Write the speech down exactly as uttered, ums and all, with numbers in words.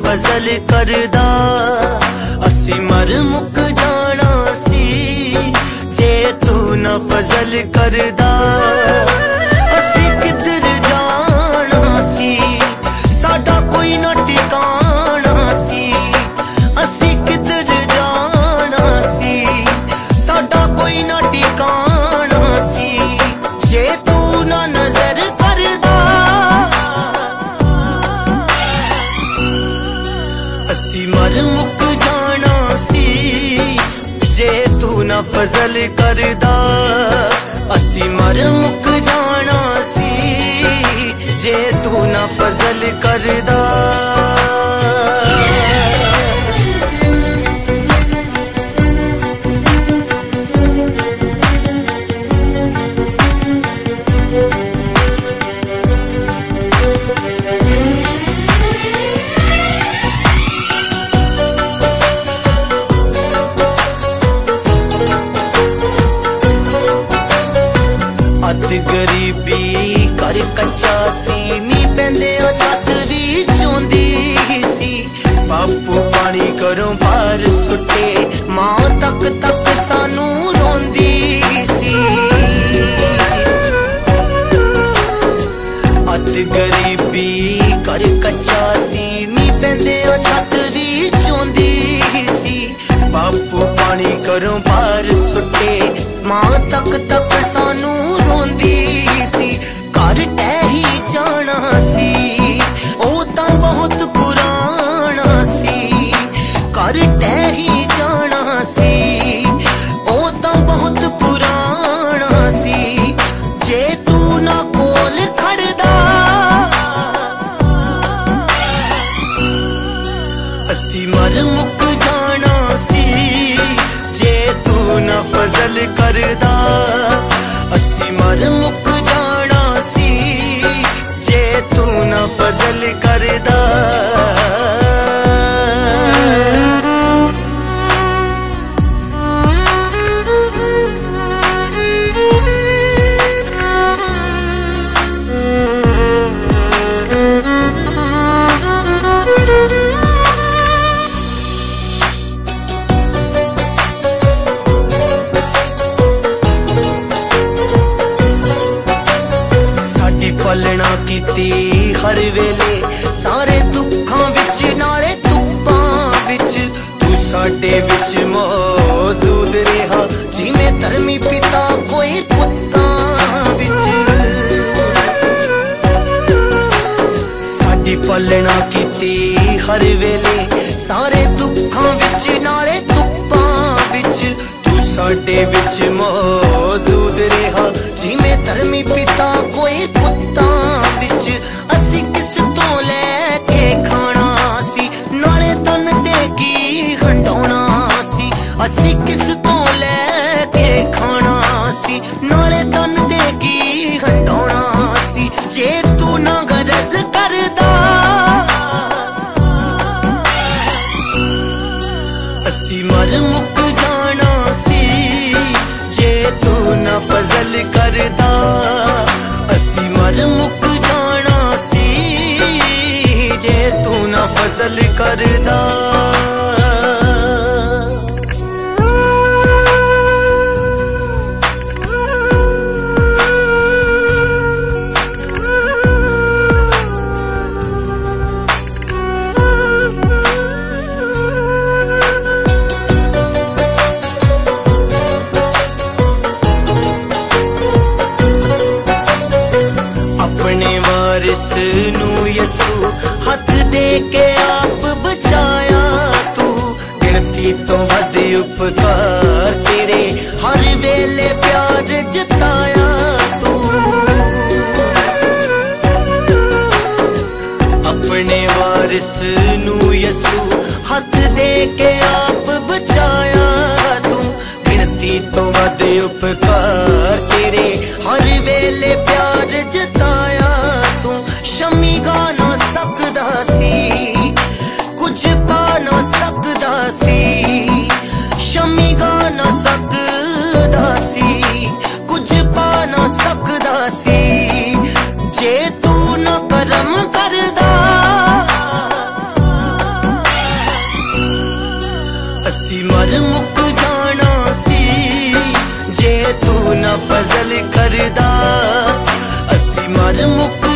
फजल करदा, असी मर मुक जाना सी जे तू ना फजल करदा। असी किधर जाना सी, साडा कोई ना ठिकाना सी। असी किधर जाना सी, साडा कोई ना ठिकाना सी जे तू ना नजर करदा। असी मर मुक जाना सी जे तू ना फजल करदा। असी मर मुक जाना सी जे तू ना फजल करदा। अत गरीबी कर कच्चा सी, नी पैंदे छत भी चौंदी सी। बापू पानी घरों बाहर सुटे, मां तक तक सानू रोंदी सी। अत गरीबी कर कच्चा सी, नी पैंदे छत भी चौंदी सी। बापू पानी घरों बाहर सुटे, मां तक तक सानू रोंदी सी। घर टहरी जाना सी, ओ तां बहुत पुराना सी। घर टहरी जाना सी, ओ तां बहुत पुराना सी जे तू ना कोल खड़दा। असी मर मुक जाना सी जे तू ना फजल करदा। असी मर मुक जाना सी जे तू ना फजल करदा। पलना कीती हर वेले सारे दुखां विच नाले तुप्पां विच। तू साडे विच मौजूद रहा जिवें धर्मी पिता कोई पुत्तां विच। साडी पलना कीती हर वेले सारे दुखां विच नाले तुप्पां विच। तू साडे विच मौजूद रहा जिवें धर्मी पिता कोई पुत्तां विच। असी किस तो लैके खाना सी, नाले तन दे की हंडौना सी। असी किस तो लैके खाना सी, नाले तन दे की हंडौना सी जे तू ना गरज करदा। असी मर मुक जाना सी जे तू ना फजल करदा। असी मर मुक जाना सी जे तू ना फजल करदा। अपने वारिस नू यसू हथ दे के आप बचाया तू। गिनती तो वध उपकार तेरे हर वेले प्यार जताया तू। अपने वारिस नू यसू हथ दे के आप बचाया तू। गिनती तो वध उपकार तेरे हर वेले प्यार जताया तू। शमी गा ना सकदा सी, कुछ पा ना सकदा सी। शमी गा ना सकदा सी, कुछ पा ना सकदा सी जे तू ना करम करदा। असी मर मुक जाना सी जे तू ना फजल करदा। असी मर मुक